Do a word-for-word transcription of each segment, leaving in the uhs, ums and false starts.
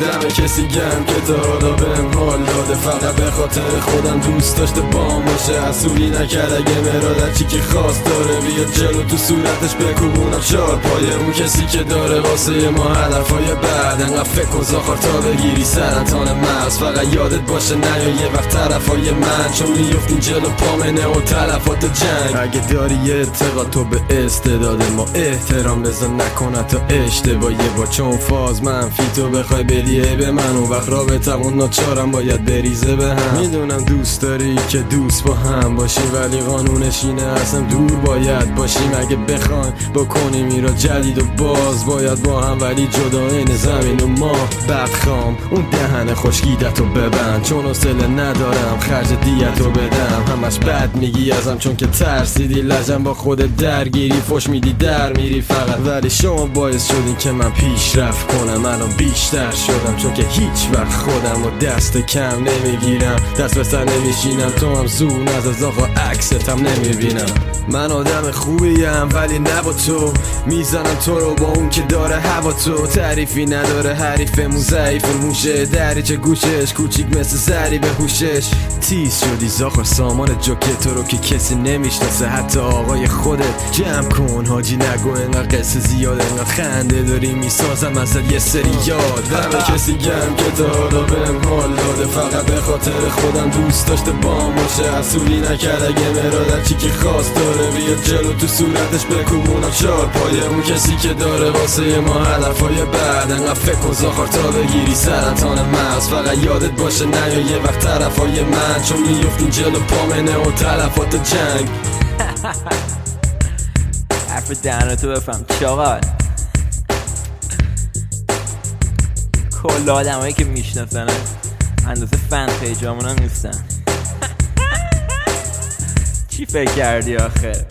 دم کسی گم که تا حالا بهم حال داده، فقط به خاطر خودم دوست داشته بام باشه، حسودی نکرد اگه مرادت چی که خواست داره، بیاد جلو تو صورتش بکوبونم چار پایه. اون کسی که داره واسه ما هدفهای بعد، انقدر فکر کن زاخار تا بگیری سرطان مغز، فقط یادت باشه نیا یه وقت طرفای من، چون میفتیم جلو پامنه و تلفات جنگ. اگه داری یه اعتقاد تو به استعداد ما احترام بذار نکنه تا اشتباهیه، با چون فاز منفی تو بخوای بدیه به من، اون وقت رابطمون ناچارم باید بریزه به هم. میدونم دوست داری که دوست با هم باشیم، ولی قانونش اینه اصلا دور باید باشیم. اگه بخوایم بکنیم ایرا جدید و باز باید با هم، ولی جدا این زمین و ما. بدخوام اون دهن خشکیدتو ببند، چون حوصله ندارم خرج دیتو بدم. همش بد میگی ازم چون که ترسیدی لجم با خود درگیری، فش میدی در میری فقط، ولی شما باعث شدین که من پیشرفت کنم. الان بیشتر شدم چون که هیچ وقت خودم و دست کم نمیگیرم، دست به سر نمیشینم، تو هم زون از از آقا عکستم نمیبینم. من آدم خوبیم ولی نه با تو، میزنم تو رو با اون که داره هوا تو، تعریفی نداره حریفمون ضعیف موشه، دریچه گوشش کوچیک مثل زری به هوشش. تیز شدی زاخر سامان جوکه تو رو که کسی نمیشناسه، حتی آقای خودت. جمع کن حاجی نگو انقدر قصه زیاد، انقدر خنده داری میسازم ازت یه سری یاد. دم کسی گم که تا حالا بهم حال داده، فقط به خاطر خودم دوست داشته بام باشه، حسودی نکرد اگه مرادت چی که خواست داره، بیاد جلو تو صورتش بکوبونم چار پایه. اون کسی که داره واسه ما هدفهای بعد، انقدر فکر کن زاخار تا بگیری سرطان مغز، فقط یادت باشه نیا یه وقت طرفای من، چون میفتیم جلو پامنه و تلفات جنگ. حرف دهنتو بفهم چاقال، کل آدم هایی که میشناسن اندازه فن پیجامون هم نیستن. چی فکر کردی آخه؟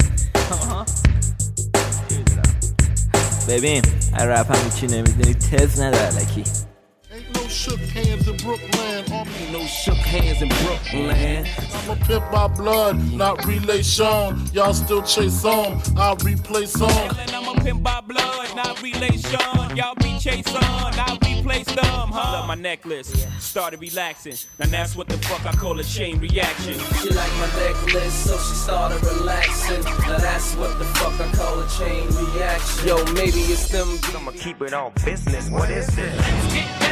ببین رپ هم چی نمیدونی تز نداره لکی. No shook hands in Brooklyn. Ain't no shook hands in Brooklyn. I'm a pimp by blood, not relation. Y'all still chase on, I'll replace on. I'm a pimp by blood, not relation. Y'all be chase on, I'll replace them, huh? Love my necklace, started relaxing. Now that's what the fuck I call a chain reaction. She like my necklace, so she started relaxing. Now that's what the fuck I call a chain reaction. Yo, maybe it's them. I'ma keep it on business. What is this?